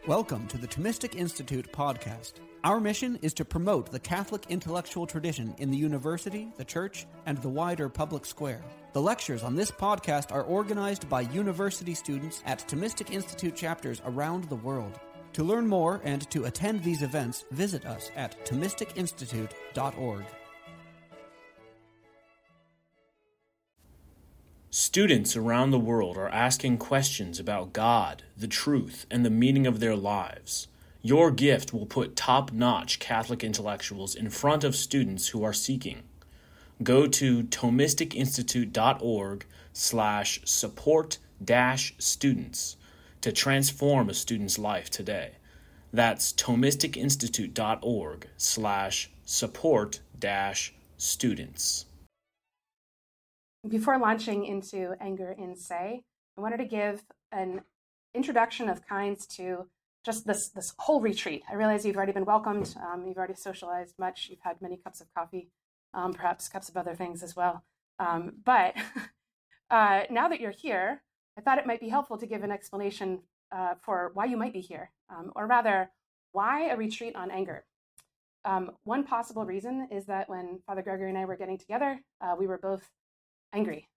Welcome to the Thomistic Institute podcast. Our mission is to promote the Catholic intellectual tradition in the university, the church, and the wider public square. The lectures on this podcast are organized by university students at Thomistic Institute chapters around the world. To learn more and to attend these events, visit us at ThomisticInstitute.org. Students around the world are asking questions about God, the truth, and the meaning of their lives. Your gift will put top-notch Catholic intellectuals in front of students who are seeking. Go to ThomisticInstitute.org/support-students to transform a student's life today. That's ThomisticInstitute.org/support-students. Before launching into Anger in Se, I wanted to give an introduction of kinds to just this whole retreat. I realize you've already been welcomed, you've already socialized much, you've had many cups of coffee, perhaps cups of other things as well. But now that you're here, I thought it might be helpful to give an explanation for why you might be here, or rather, why a retreat on anger. One possible reason is that when Father Gregory and I were getting together, we were both angry.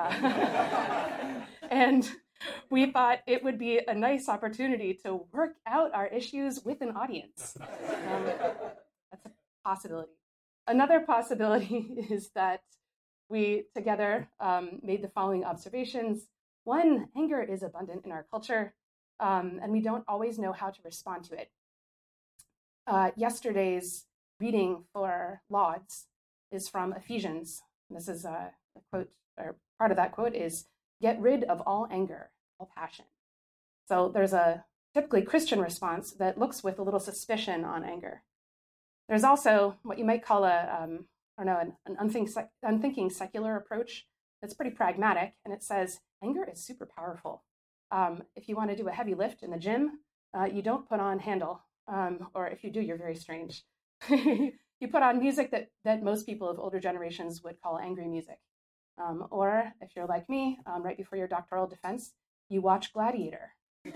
And we thought it would be a nice opportunity to work out our issues with an audience. That's a possibility. Another possibility is that we together made the following observations. One, anger is abundant in our culture, and we don't always know how to respond to it. Yesterday's reading for Lauds is from Ephesians. This is a quote, or part of that quote is, "Get rid of all anger, all passion." So there's a typically Christian response that looks with a little suspicion on anger. There's also what you might call an unthinking secular approach that's pretty pragmatic, and it says anger is super powerful. If you want to do a heavy lift in the gym, you don't put on Handel, or if you do, you're very strange. You put on music that most people of older generations would call angry music. Or if you're like me, right before your doctoral defense, you watch Gladiator.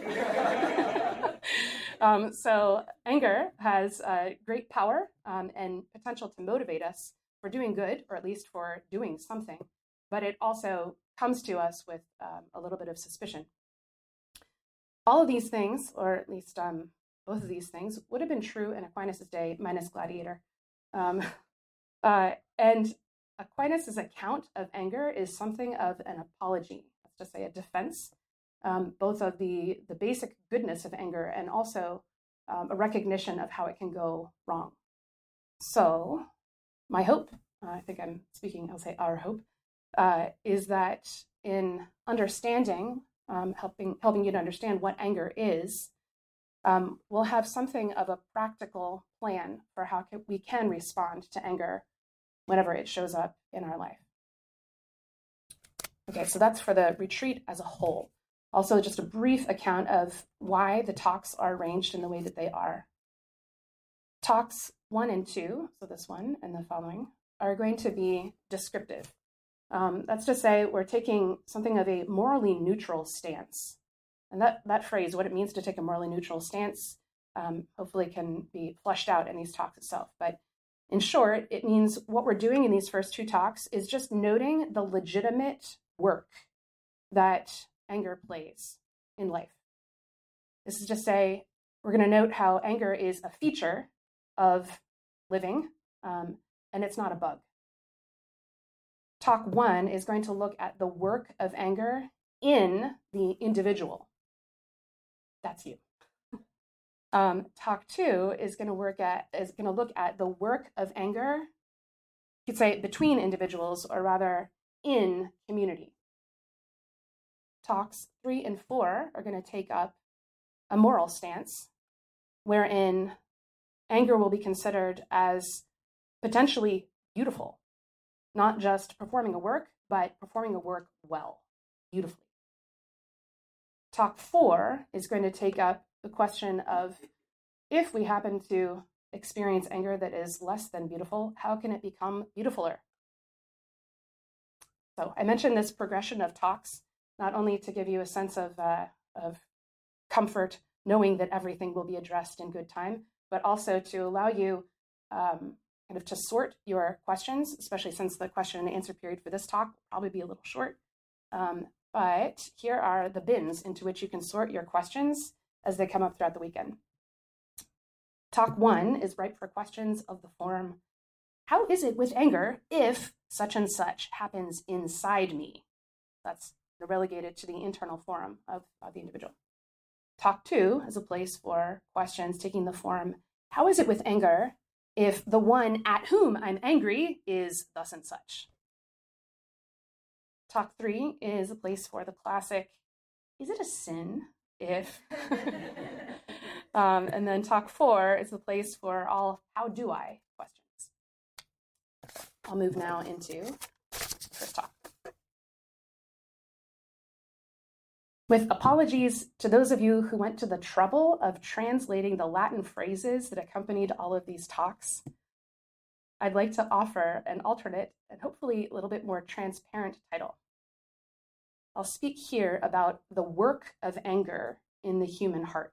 So anger has great power and potential to motivate us for doing good, or at least for doing something. But it also comes to us with a little bit of suspicion. All of these things, or at least both of these things, would have been true in Aquinas' day, minus Gladiator. And Aquinas' account of anger is something of an apology, let's just say a defense, both of the basic goodness of anger and also a recognition of how it can go wrong. So my hope, I think I'm speaking, I'll say our hope, is that in understanding, helping you to understand what anger is, we'll have something of a practical plan for how we can respond to anger whenever it shows up in our life. Okay, so that's for the retreat as a whole. Also, just a brief account of why the talks are arranged in the way that they are. Talks 1 and 2, so this one and the following, are going to be descriptive. That's to say we're taking something of a morally neutral stance. And that phrase, what it means to take a morally neutral stance, hopefully can be fleshed out in these talks itself. But in short, it means what we're doing in these first 2 talks is just noting the legitimate work that anger plays in life. This is to say, we're going to note how anger is a feature of living, and it's not a bug. Talk 1 is going to look at the work of anger in the individual. That's you. Talk 2 is going to look at the work of anger, you could say between individuals, or rather in community. Talks 3 and 4 are going to take up a moral stance, wherein anger will be considered as potentially beautiful, not just performing a work, but performing a work well, beautifully. Talk 4 is going to take up the question of, if we happen to experience anger that is less than beautiful, how can it become beautifuler? So I mentioned this progression of talks, not only to give you a sense of comfort knowing that everything will be addressed in good time, but also to allow you kind of to sort your questions, especially since the question and answer period for this talk will probably be a little short. But here are the bins into which you can sort your questions as they come up throughout the weekend. Talk 1 is ripe for questions of the form, how is it with anger if such and such happens inside me? That's relegated to the internal forum of the individual. Talk 2 is a place for questions taking the form, how is it with anger if the one at whom I'm angry is thus and such? Talk 3 is a place for the classic, is it a sin if? And then talk 4 is the place for all how do I questions. I'll move now into first talk. With apologies to those of you who went to the trouble of translating the Latin phrases that accompanied all of these talks, I'd like to offer an alternate and hopefully a little bit more transparent title. I'll speak here about the work of anger in the human heart.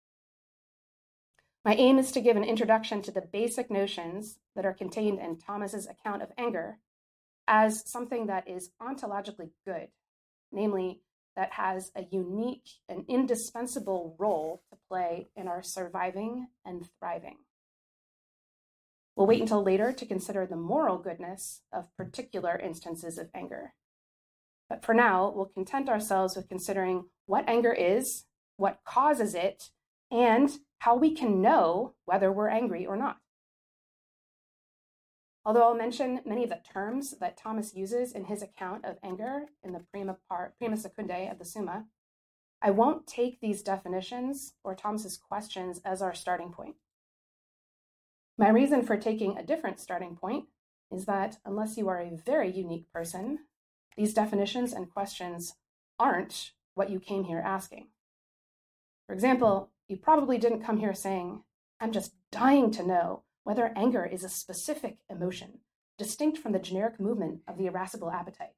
My aim is to give an introduction to the basic notions that are contained in Thomas's account of anger as something that is ontologically good, namely, that has a unique and indispensable role to play in our surviving and thriving. We'll wait until later to consider the moral goodness of particular instances of anger. But for now, we'll content ourselves with considering what anger is, what causes it, and how we can know whether we're angry or not. Although I'll mention many of the terms that Thomas uses in his account of anger in the prima secundae of the Summa, I won't take these definitions or Thomas's questions as our starting point. My reason for taking a different starting point is that unless you are a very unique person, these definitions and questions aren't what you came here asking. For example, you probably didn't come here saying, I'm just dying to know whether anger is a specific emotion, distinct from the generic movement of the irascible appetite.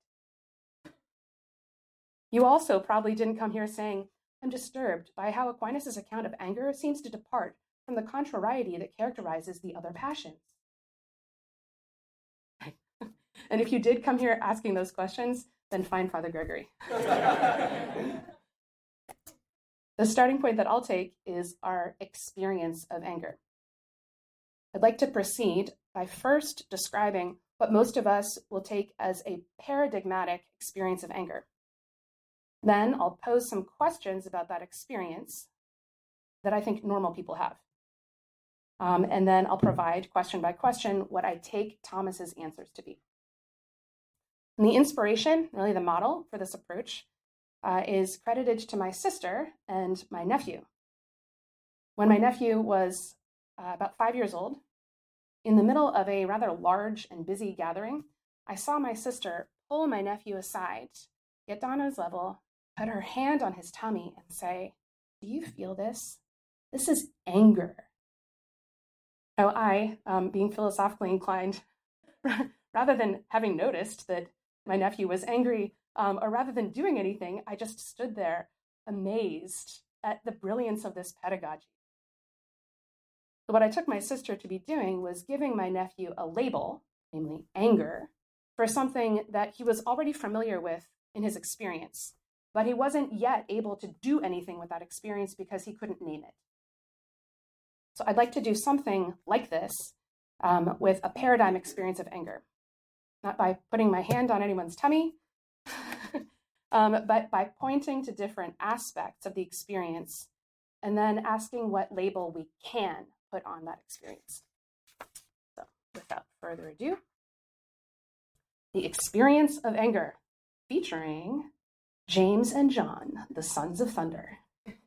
You also probably didn't come here saying, I'm disturbed by how Aquinas' account of anger seems to depart from the contrariety that characterizes the other passions. And if you did come here asking those questions, then find Father Gregory. The starting point that I'll take is our experience of anger. I'd like to proceed by first describing what most of us will take as a paradigmatic experience of anger. Then I'll pose some questions about that experience that I think normal people have. And then I'll provide question by question what I take Thomas's answers to be. And the inspiration, really the model for this approach, is credited to my sister and my nephew. When my nephew was about 5 years old, in the middle of a rather large and busy gathering, I saw my sister pull my nephew aside, get down on his level, put her hand on his tummy and say, do you feel this? This is anger. Now I, being philosophically inclined, rather than having noticed that my nephew was angry, or rather than doing anything, I just stood there amazed at the brilliance of this pedagogy. So what I took my sister to be doing was giving my nephew a label, namely anger, for something that he was already familiar with in his experience, but he wasn't yet able to do anything with that experience because he couldn't name it. So I'd like to do something like this with a paradigm experience of anger, not by putting my hand on anyone's tummy, but by pointing to different aspects of the experience and then asking what label we can put on that experience. So without further ado, the experience of anger, featuring James and John, the sons of thunder.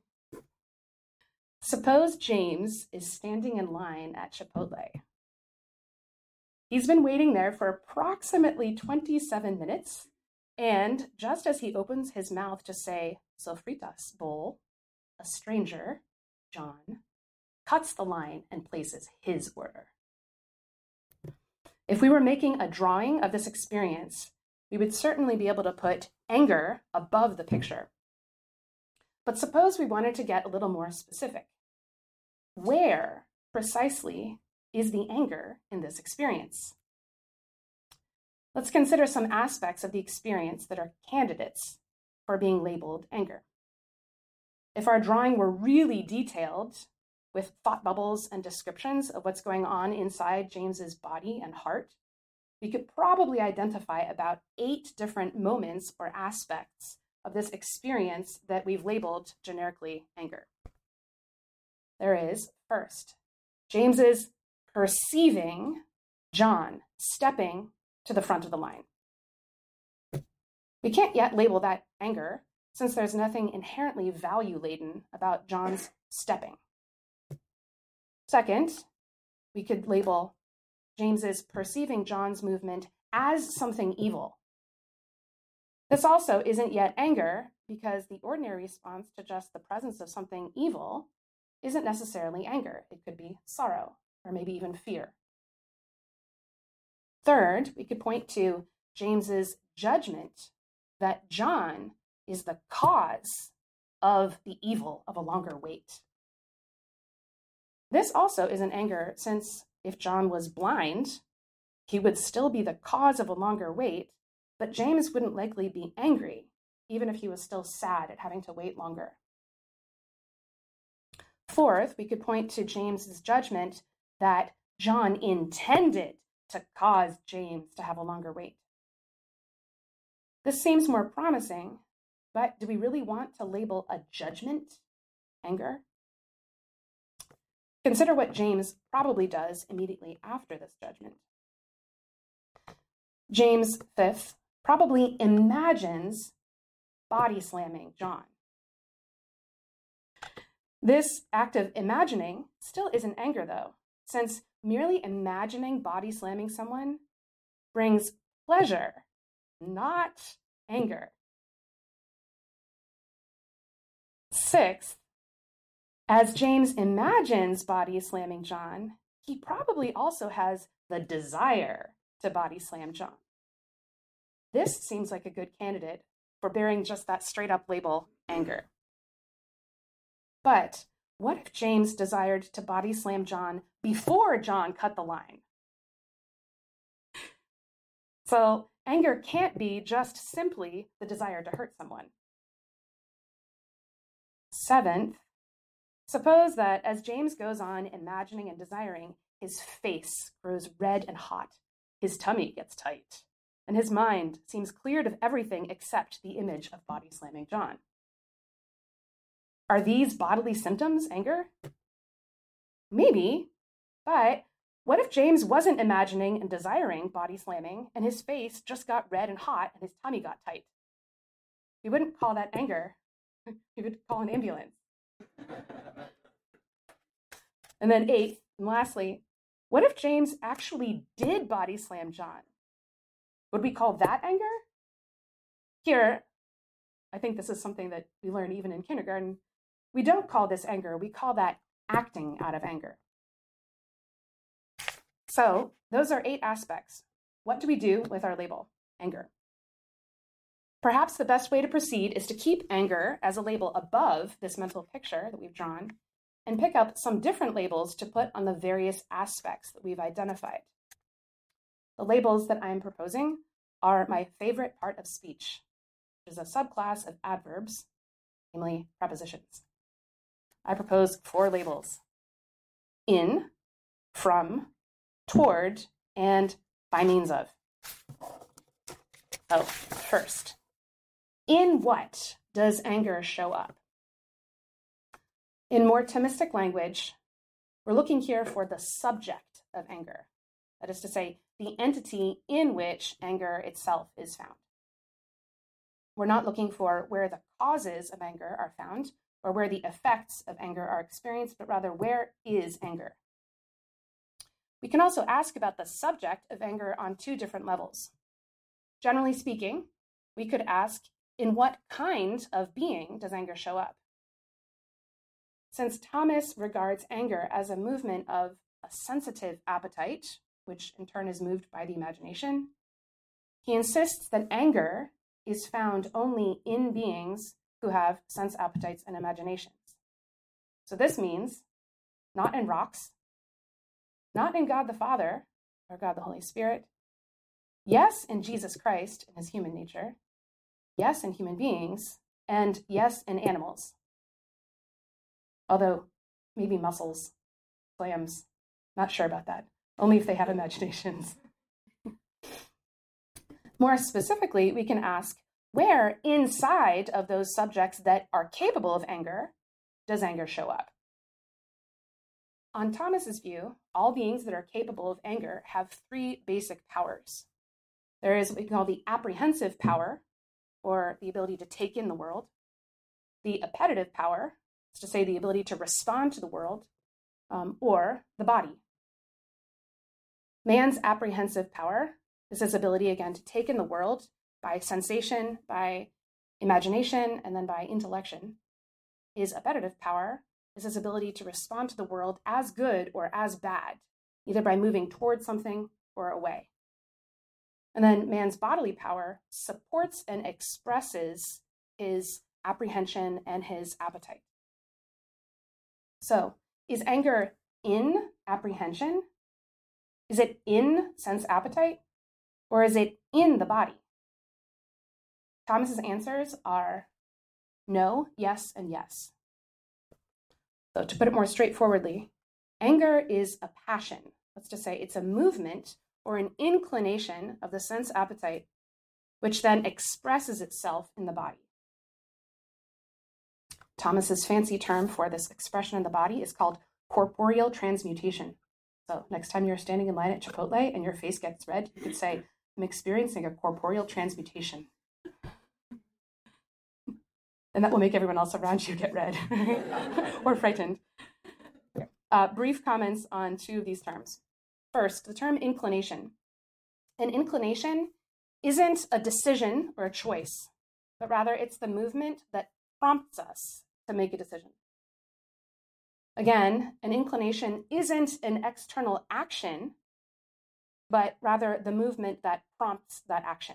Suppose James is standing in line at Chipotle. He's been waiting there for approximately 27 minutes, and just as he opens his mouth to say, "Sofritas, bowl," a stranger, John, cuts the line and places his order. If we were making a drawing of this experience, we would certainly be able to put anger above the picture. But suppose we wanted to get a little more specific. Where precisely is the anger in this experience? Let's consider some aspects of the experience that are candidates for being labeled anger. If our drawing were really detailed, with thought bubbles and descriptions of what's going on inside James's body and heart, we could probably identify about 8 different moments or aspects of this experience that we've labeled generically anger. There is, first, James's perceiving John stepping to the front of the line. We can't yet label that anger since there's nothing inherently value-laden about John's stepping. Second, we could label James's perceiving John's movement as something evil. This also isn't yet anger because the ordinary response to just the presence of something evil isn't necessarily anger. It could be sorrow or maybe even fear. Third, we could point to James's judgment that John is the cause of the evil of a longer wait. This also isn't anger, since if John was blind, he would still be the cause of a longer wait, but James wouldn't likely be angry, even if he was still sad at having to wait longer. Fourth, we could point to James's judgment that John intended to cause James to have a longer wait. This seems more promising, but do we really want to label a judgment anger? Consider what James probably does immediately after this judgment. James, fifth, probably imagines body slamming John. This act of imagining still isn't anger, though, since merely imagining body slamming someone brings pleasure, not anger. Sixth, as James imagines body slamming John, he probably also has the desire to body slam John. This seems like a good candidate for bearing just that straight up label, anger. But what if James desired to body slam John before John cut the line? So anger can't be just simply the desire to hurt someone. Seventh, suppose that as James goes on imagining and desiring, his face grows red and hot, his tummy gets tight, and his mind seems cleared of everything except the image of body slamming John. Are these bodily symptoms anger? Maybe, but what if James wasn't imagining and desiring body slamming and his face just got red and hot and his tummy got tight? We wouldn't call that anger. We would call an ambulance. And then 8, and lastly, what if James actually did body slam John? Would we call that anger? Here, I think this is something that we learn even in kindergarten. We don't call this anger, we call that acting out of anger. So those are 8 aspects. What do we do with our label, anger? Perhaps the best way to proceed is to keep anger as a label above this mental picture that we've drawn and pick up some different labels to put on the various aspects that we've identified. The labels that I'm proposing are my favorite part of speech, which is a subclass of adverbs, namely prepositions. I propose 4 labels: in, from, toward, and by means of. So, first, in what does anger show up? In more Thomistic language, we're looking here for the subject of anger. That is to say, the entity in which anger itself is found. We're not looking for where the causes of anger are found or where the effects of anger are experienced, but rather where is anger? We can also ask about the subject of anger on 2 different levels. Generally speaking, we could ask, in what kind of being does anger show up? Since Thomas regards anger as a movement of a sensitive appetite, which in turn is moved by the imagination, he insists that anger is found only in beings who have sense appetites and imaginations. So this means not in rocks, not in God the Father or God the Holy Spirit. Yes, in Jesus Christ and his human nature. Yes, in human beings. And yes, in animals. Although maybe mussels, clams, not sure about that. Only if they have imaginations. More specifically, we can ask, where inside of those subjects that are capable of anger does anger show up? On Thomas's view, all beings that are capable of anger have three basic powers. There is what we call the apprehensive power, or the ability to take in the world, the appetitive power, that's to say the ability to respond to the world, or the body. Man's apprehensive power is his ability, again, to take in the world by sensation, by imagination, and then by intellection. His appetitive power is his ability to respond to the world as good or as bad, either by moving towards something or away. And then man's bodily power supports and expresses his apprehension and his appetite. So, is anger in apprehension? Is it in sense appetite? Or is it in the body? Thomas's answers are no, yes, and yes. So to put it more straightforwardly, anger is a passion. Let's just say it's a movement or an inclination of the sense appetite, which then expresses itself in the body. Thomas's fancy term for this expression in the body is called corporeal transmutation. So next time you're standing in line at Chipotle and your face gets red, you could say, I'm experiencing a corporeal transmutation. And that will make everyone else around you get red or frightened. Brief comments on two of these terms. First, the term inclination. An inclination isn't a decision or a choice, but rather it's the movement that prompts us to make a decision. Again, an inclination isn't an external action, but rather the movement that prompts that action.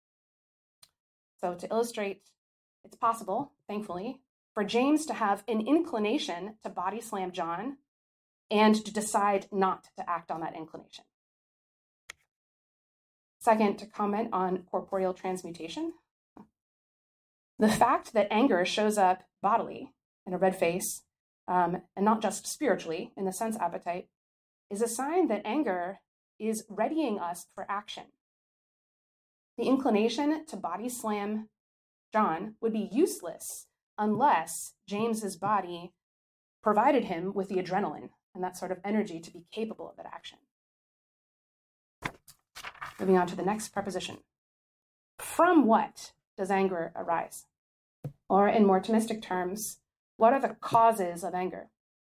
So to illustrate, it's possible, thankfully, for James to have an inclination to body slam John and to decide not to act on that inclination. Second, to comment on corporeal transmutation. The fact that anger shows up bodily in a red face, and not just spiritually in the sense appetite, is a sign that anger is readying us for action. The inclination to body slam John would be useless unless James's body provided him with the adrenaline and that sort of energy to be capable of that action. Moving on to the next preposition. From what does anger arise? Or in more Thomistic terms, what are the causes of anger?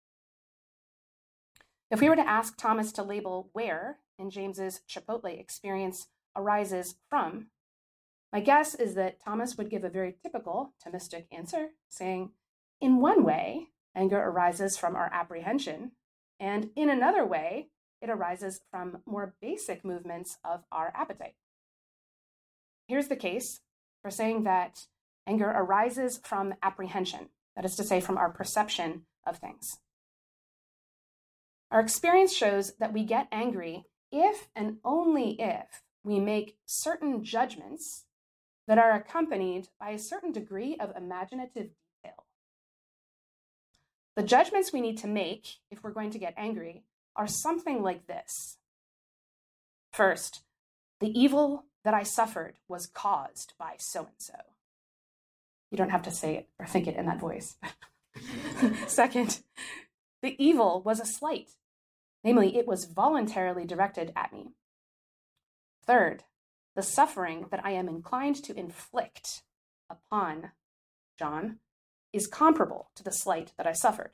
If we were to ask Thomas to label where in James's Chipotle experience arises from, my guess is that Thomas would give a very typical Thomistic answer, saying, in one way, anger arises from our apprehension, and in another way, it arises from more basic movements of our appetite. Here's the case for saying that anger arises from apprehension, that is to say, from our perception of things. Our experience shows that we get angry if and only if we make certain judgments that are accompanied by a certain degree of imaginative detail. The judgments we need to make if we're going to get angry are something like this. First, the evil that I suffered was caused by so-and-so. You don't have to say it or think it in that voice. Second, the evil was a slight. Namely, it was voluntarily directed at me. Third, the suffering that I am inclined to inflict upon John is comparable to the slight that I suffered.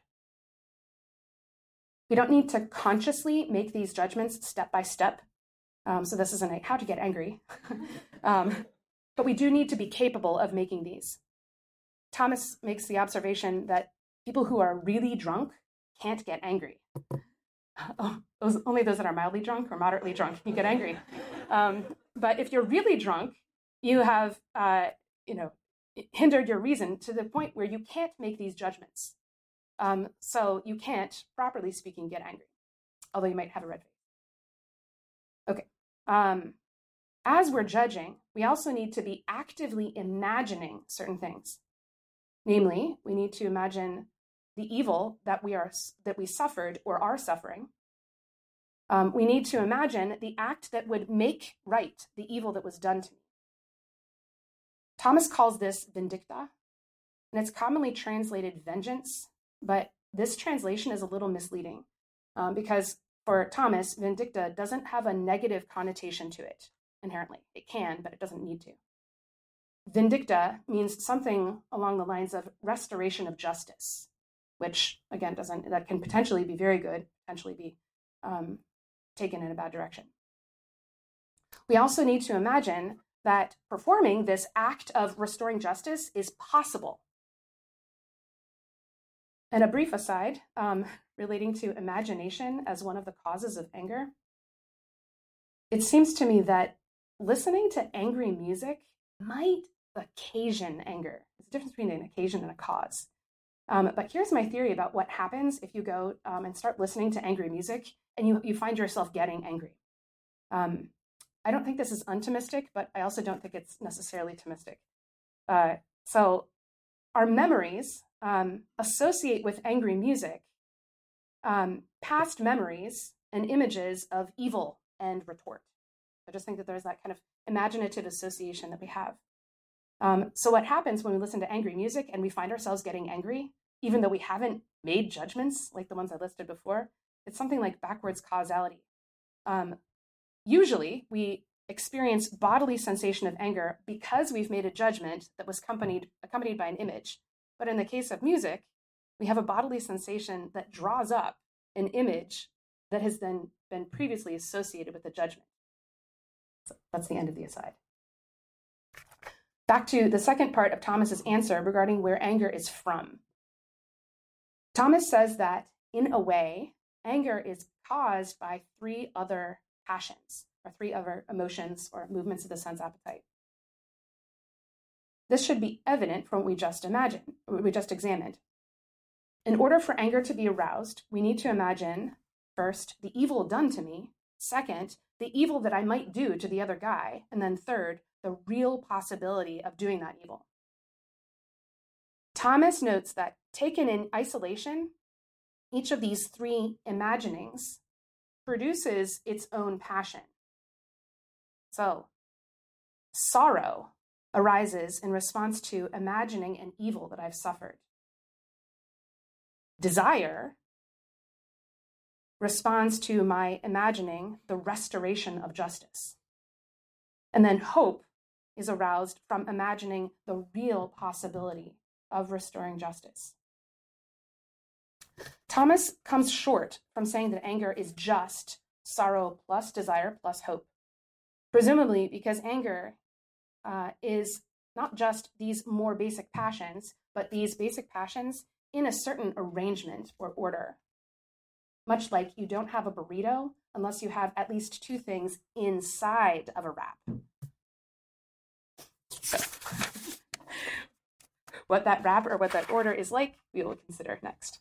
We don't need to consciously make these judgments step by step. So this isn't a how to get angry. But we do need to be capable of making these. Thomas makes the observation that people who are really drunk can't get angry. Only those that are mildly drunk or moderately drunk can get angry. But if you're really drunk, you have, hindered your reason to the point where you can't make these judgments. So you can't, properly speaking, get angry, although you might have a red face. Okay. As we're judging, we also need to be actively imagining certain things. Namely, we need to imagine the evil that we suffered or are suffering. We need to imagine the act that would make right the evil that was done to me. Thomas calls this vindicta, and it's commonly translated vengeance, but this translation is a little misleading because for Thomas, vindicta doesn't have a negative connotation to it inherently. It can, but it doesn't need to. Vindicta means something along the lines of restoration of justice, which again that can potentially be very good, potentially be taken in a bad direction. We also need to imagine that performing this act of restoring justice is possible. And a brief aside relating to imagination as one of the causes of anger. It seems to me that listening to angry music might occasion anger. There's a difference between an occasion and a cause. But here's my theory about what happens if you go and start listening to angry music and you find yourself getting angry. I don't think this is untomistic, but I also don't think it's necessarily Thomistic. So our memories associate with angry music past memories and images of evil and retort. I just think that there's that kind of imaginative association that we have. So what happens when we listen to angry music and we find ourselves getting angry, even though we haven't made judgments like the ones I listed before, it's something like backwards causality. Usually we experience bodily sensation of anger because we've made a judgment that was accompanied by an image. But in the case of music, we have a bodily sensation that draws up an image that has then been previously associated with the judgment. So that's the end of the aside. Back to the second part of Thomas's answer regarding where anger is from. Thomas says that, in a way, anger is caused by three other passions, or three other emotions or movements of the sense appetite. This should be evident from what we just examined. In order for anger to be aroused, we need to imagine, first, the evil done to me, second, the evil that I might do to the other guy, and then third, the real possibility of doing that evil. Thomas notes that taken in isolation, each of these three imaginings produces its own passion. So, sorrow arises in response to imagining an evil that I've suffered. Desire responds to my imagining the restoration of justice. And then hope is aroused from imagining the real possibility of restoring justice. Thomas comes short from saying that anger is just sorrow plus desire plus hope, presumably because anger is not just these more basic passions, but these basic passions in a certain arrangement or order. Much like you don't have a burrito unless you have at least two things inside of a wrap. So, what that wrap or what that order is like, we will consider next.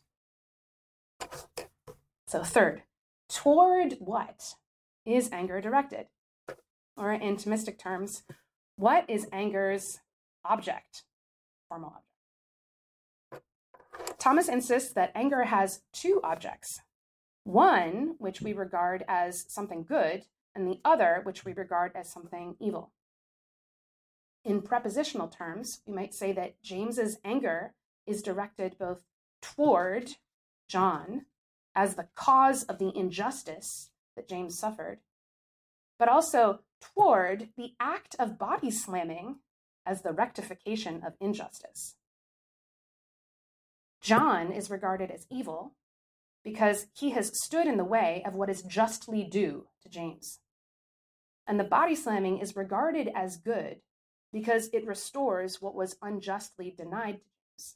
So third, toward what is anger directed? Or in Thomistic terms, what is anger's object, formal object? Thomas insists that anger has two objects. One, which we regard as something good, and the other, which we regard as something evil. In prepositional terms, we might say that James's anger is directed both toward John as the cause of the injustice that James suffered, but also toward the act of body slamming as the rectification of injustice. John is regarded as evil because he has stood in the way of what is justly due to James. And the body slamming is regarded as good because it restores what was unjustly denied to James.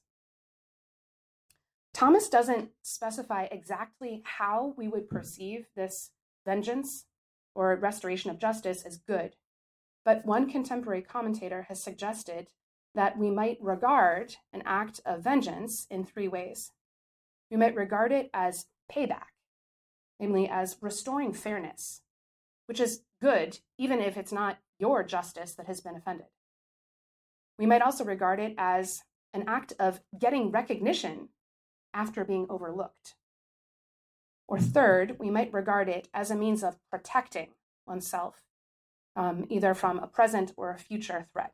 Thomas doesn't specify exactly how we would perceive this vengeance or restoration of justice as good, but one contemporary commentator has suggested that we might regard an act of vengeance in three ways. We might regard it as payback, namely as restoring fairness, which is good even if it's not your justice that has been offended. We might also regard it as an act of getting recognition after being overlooked. Or third, we might regard it as a means of protecting oneself, either from a present or a future threat.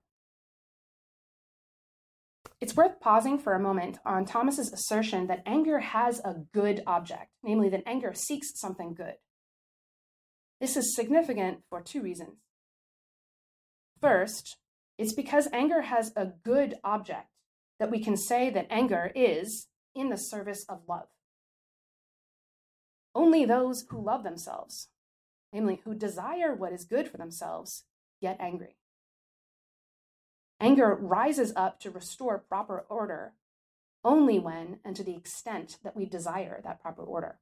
It's worth pausing for a moment on Thomas's assertion that anger has a good object, namely that anger seeks something good. This is significant for two reasons. First, it's because anger has a good object that we can say that anger is in the service of love. Only those who love themselves, namely who desire what is good for themselves, get angry. Anger rises up to restore proper order only when and to the extent that we desire that proper order.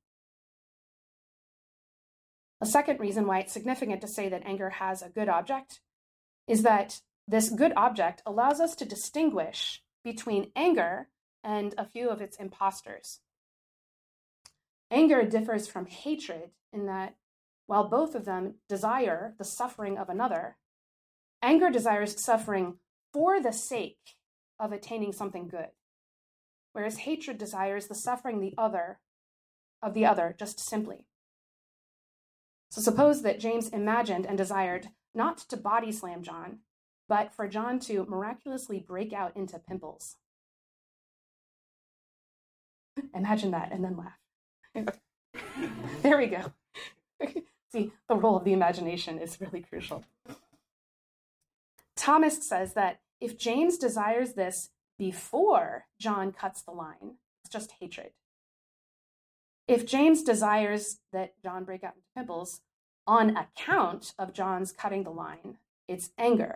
A second reason why it's significant to say that anger has a good object is that this good object allows us to distinguish between anger and a few of its imposters. Anger differs from hatred in that while both of them desire the suffering of another, anger desires suffering for the sake of attaining something good, whereas hatred desires the suffering of the other just simply. So suppose that James imagined and desired not to body slam John, but for John to miraculously break out into pimples. Imagine that and then laugh. There we go. See, the role of the imagination is really crucial. Thomas says that if James desires this before John cuts the line, it's just hatred. If James desires that John break out into pimples on account of John's cutting the line, it's anger.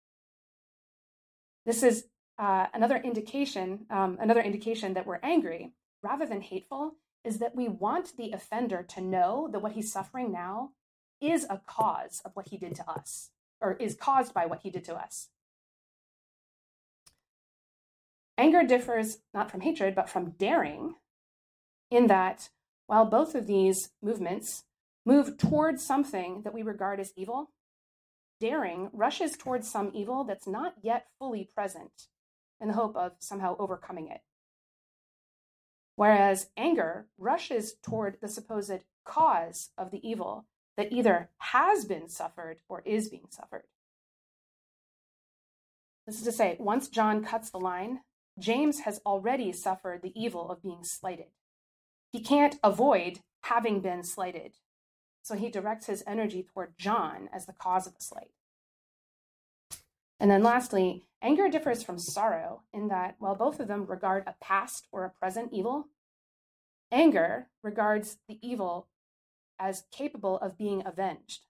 This is another indication that we're angry, rather than hateful, is that we want the offender to know that what he's suffering now is a cause of what he did to us, or is caused by what he did to us. Anger differs not from hatred, but from daring, in that while both of these movements move towards something that we regard as evil, daring rushes towards some evil that's not yet fully present in the hope of somehow overcoming it. Whereas anger rushes toward the supposed cause of the evil that either has been suffered or is being suffered. This is to say, once John cuts the line, James has already suffered the evil of being slighted. He can't avoid having been slighted, so he directs his energy toward John as the cause of the slight. And then lastly, anger differs from sorrow in that while both of them regard a past or a present evil, anger regards the evil as capable of being avenged.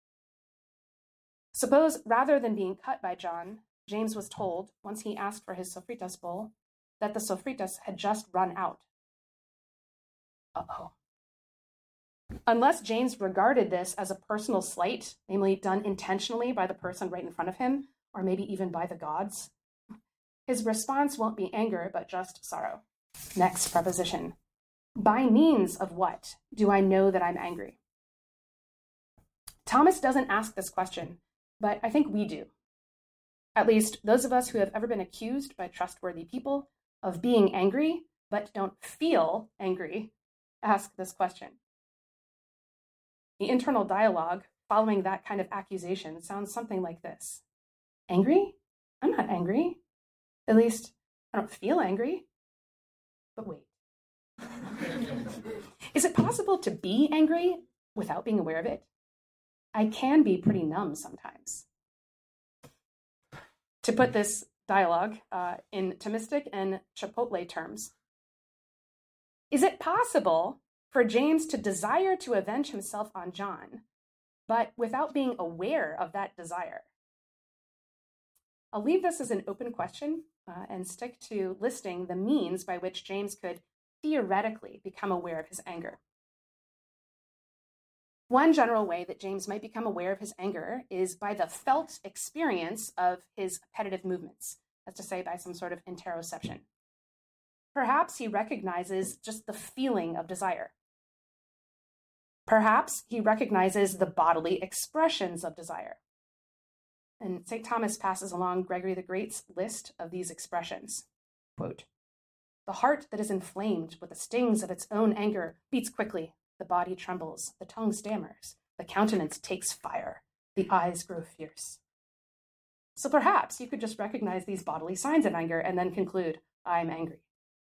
Suppose rather than being cut by John, James was told, once he asked for his sofritas bowl, that the sofritas had just run out. Uh-oh. Unless James regarded this as a personal slight, namely done intentionally by the person right in front of him, or maybe even by the gods, his response won't be anger, but just sorrow. Next preposition. By means of what do I know that I'm angry? Thomas doesn't ask this question, but I think we do. At least those of us who have ever been accused by trustworthy people of being angry, but don't feel angry, ask this question. The internal dialogue following that kind of accusation sounds something like this. Angry? I'm not angry. At least I don't feel angry. But wait. Is it possible to be angry without being aware of it? I can be pretty numb sometimes. To put this dialogue in Thomistic and Chipotle terms, is it possible for James to desire to avenge himself on John, but without being aware of that desire? I'll leave this as an open question and stick to listing the means by which James could theoretically become aware of his anger. One general way that James might become aware of his anger is by the felt experience of his appetitive movements, as to say by some sort of interoception. Perhaps he recognizes just the feeling of desire. Perhaps he recognizes the bodily expressions of desire. And St. Thomas passes along Gregory the Great's list of these expressions. Quote, "The heart that is inflamed with the stings of its own anger beats quickly, the body trembles, the tongue stammers, the countenance takes fire, the eyes grow fierce." So perhaps you could just recognize these bodily signs of anger and then conclude, I'm angry.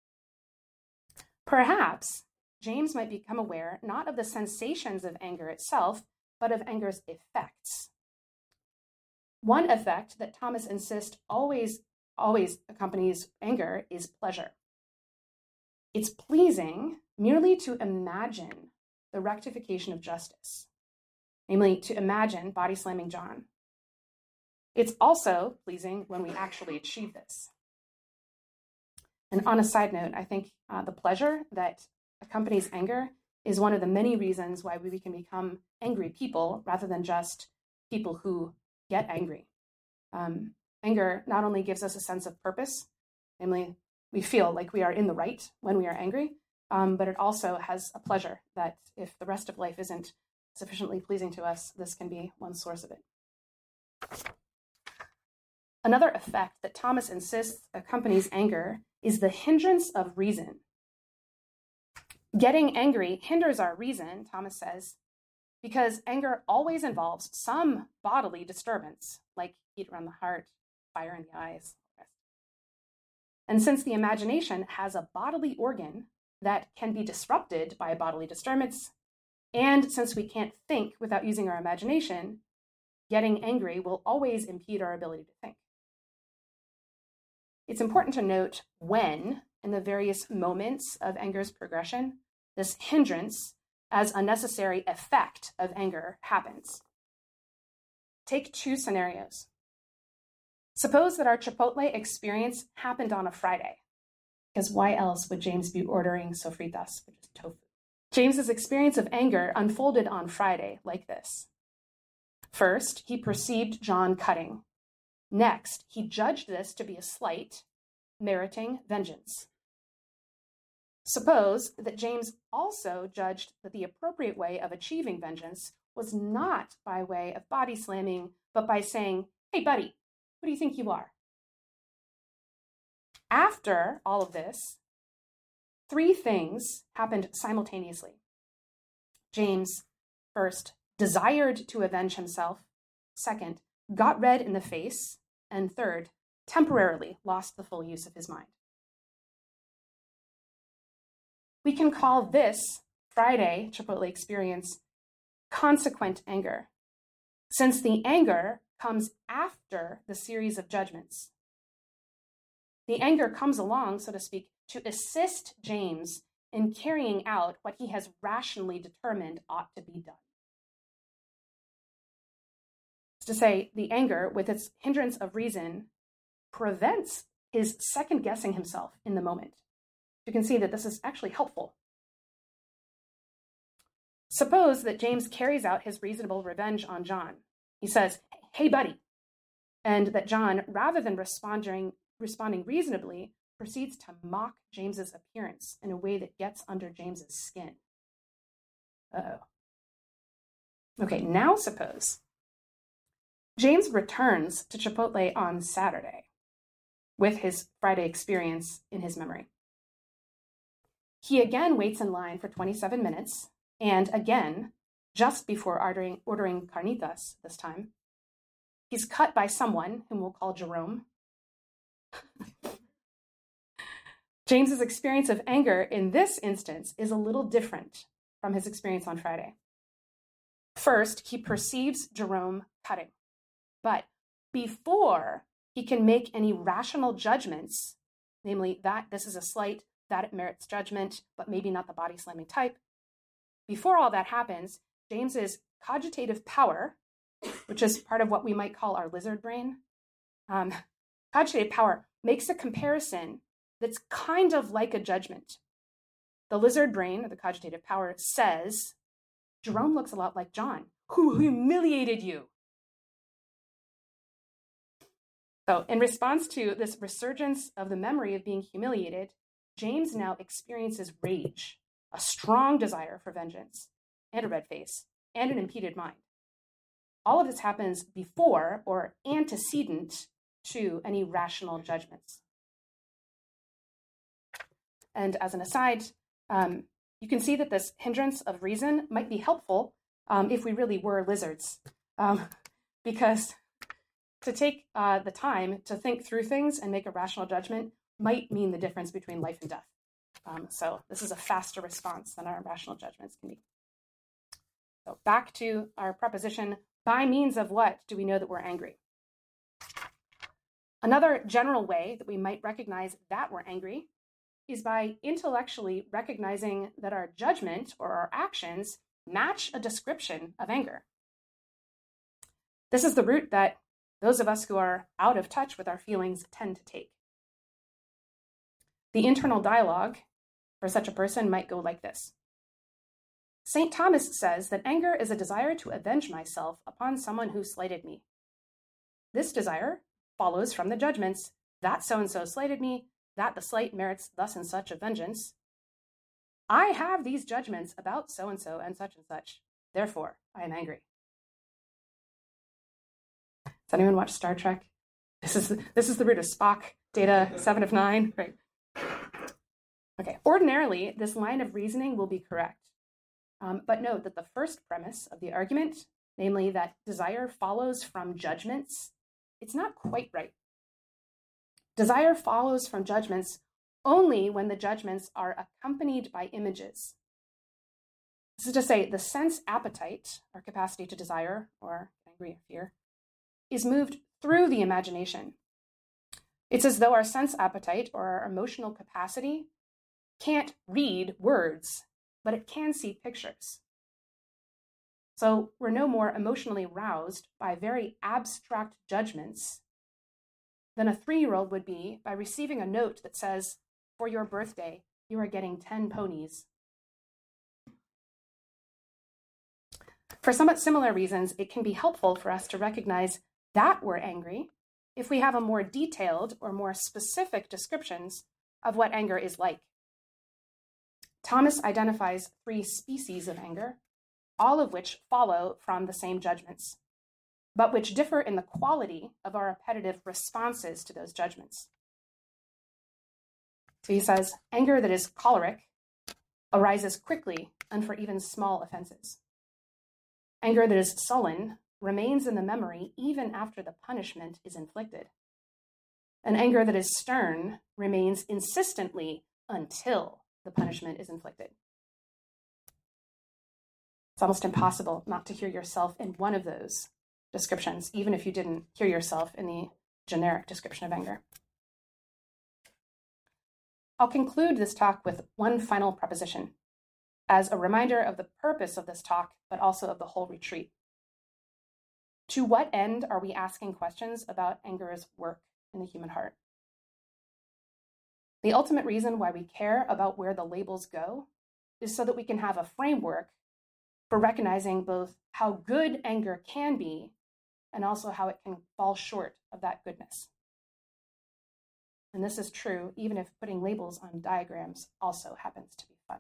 Perhaps James might become aware not of the sensations of anger itself, but of anger's effects. One effect that Thomas insists always accompanies anger is pleasure. It's pleasing merely to imagine the rectification of justice, namely to imagine body slamming John. It's also pleasing when we actually achieve this. And on a side note, I think the pleasure that accompanies anger is one of the many reasons why we can become angry people rather than just people who get angry. Anger not only gives us a sense of purpose, namely we feel like we are in the right when we are angry, but it also has a pleasure that if the rest of life isn't sufficiently pleasing to us, this can be one source of it. Another effect that Thomas insists accompanies anger is the hindrance of reason. Getting angry hinders our reason, Thomas says, because anger always involves some bodily disturbance, like heat around the heart, fire in the eyes. And since the imagination has a bodily organ that can be disrupted by a bodily disturbance, and since we can't think without using our imagination, getting angry will always impede our ability to think. It's important to note when, in the various moments of anger's progression, this hindrance as a necessary effect of anger happens. Take two scenarios. Suppose that our Chipotle experience happened on a Friday, because why else would James be ordering sofritas, which is tofu? James's experience of anger unfolded on Friday like this. First, he perceived John cutting. Next, he judged this to be a slight, meriting vengeance. Suppose that James also judged that the appropriate way of achieving vengeance was not by way of body slamming, but by saying, "Hey, buddy, who do you think you are?" After all of this, three things happened simultaneously. James, first, desired to avenge himself. Second, got red in the face. And third, temporarily lost the full use of his mind. We can call this Friday Chipotle experience consequent anger, since the anger comes after the series of judgments. The anger comes along, so to speak, to assist James in carrying out what he has rationally determined ought to be done. To say, the anger, with its hindrance of reason, prevents his second-guessing himself in the moment. You can see that this is actually helpful. Suppose that James carries out his reasonable revenge on John. He says, "Hey, buddy," and that John, rather than responding reasonably, proceeds to mock James's appearance in a way that gets under James's skin. Uh-oh. Okay, now suppose James returns to Chipotle on Saturday with his Friday experience in his memory. He again waits in line for 27 minutes, and again, just before ordering carnitas this time, he's cut by someone whom we'll call Jerome. James's experience of anger in this instance is a little different from his experience on Friday. First, he perceives Jerome cutting. But before he can make any rational judgments, namely that this is a slight, that it merits judgment, but maybe not the body slamming type, before all that happens, James's cogitative power, which is part of what we might call our lizard brain, cogitative power makes a comparison that's kind of like a judgment. The lizard brain, or the cogitative power, says, Jerome looks a lot like John, who humiliated you. So in response to this resurgence of the memory of being humiliated, James now experiences rage, a strong desire for vengeance, and a red face, and an impeded mind. All of this happens before or antecedent to any rational judgments. And as an aside, you can see that this hindrance of reason might be helpful if we really were lizards, because to take the time to think through things and make a rational judgment might mean the difference between life and death. So this is a faster response than our rational judgments can be. So back to our proposition, by means of what do we know that we're angry? Another general way that we might recognize that we're angry is by intellectually recognizing that our judgment or our actions match a description of anger. This is the route that those of us who are out of touch with our feelings tend to take. The internal dialogue for such a person might go like this. St. Thomas says that anger is a desire to avenge myself upon someone who slighted me. This desire follows from the judgments that so-and-so slighted me, that the slight merits thus and such a vengeance. I have these judgments about so-and-so and such. Therefore, I am angry. Does anyone watch Star Trek? This is the root of Spock, Data 7 of 9. Right. Okay. Ordinarily, this line of reasoning will be correct. But note that the first premise of the argument, namely that desire follows from judgments, it's not quite right. Desire follows from judgments only when the judgments are accompanied by images. This is to say, the sense appetite, our capacity to desire or angry or fear, is moved through the imagination. It's as though our sense appetite or our emotional capacity can't read words, but it can see pictures. So we're no more emotionally roused by very abstract judgments than a 3-year-old would be by receiving a note that says, for your birthday, you are getting 10 ponies. For somewhat similar reasons, it can be helpful for us to recognize that we're angry if we have a more detailed or more specific descriptions of what anger is like. Thomas identifies 3 species of anger, all of which follow from the same judgments, but which differ in the quality of our appetitive responses to those judgments. So he says, anger that is choleric arises quickly and for even small offenses. Anger that is sullen remains in the memory even after the punishment is inflicted. And anger that is stern remains insistently until the punishment is inflicted. It's almost impossible not to hear yourself in one of those descriptions, even if you didn't hear yourself in the generic description of anger. I'll conclude this talk with one final proposition as a reminder of the purpose of this talk, but also of the whole retreat. To what end are we asking questions about anger's work in the human heart? The ultimate reason why we care about where the labels go is so that we can have a framework for recognizing both how good anger can be and also how it can fall short of that goodness. And this is true even if putting labels on diagrams also happens to be fun.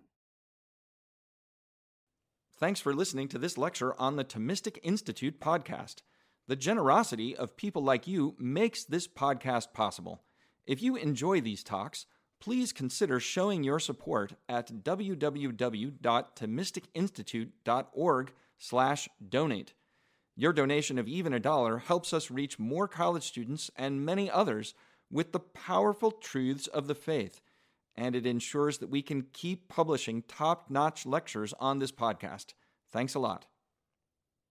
Thanks for listening to this lecture on the Thomistic Institute podcast. The generosity of people like you makes this podcast possible. If you enjoy these talks, please consider showing your support at www.thomisticinstitute.org/donate. Your donation of even $1 helps us reach more college students and many others with the powerful truths of the faith, and it ensures that we can keep publishing top-notch lectures on this podcast. Thanks a lot.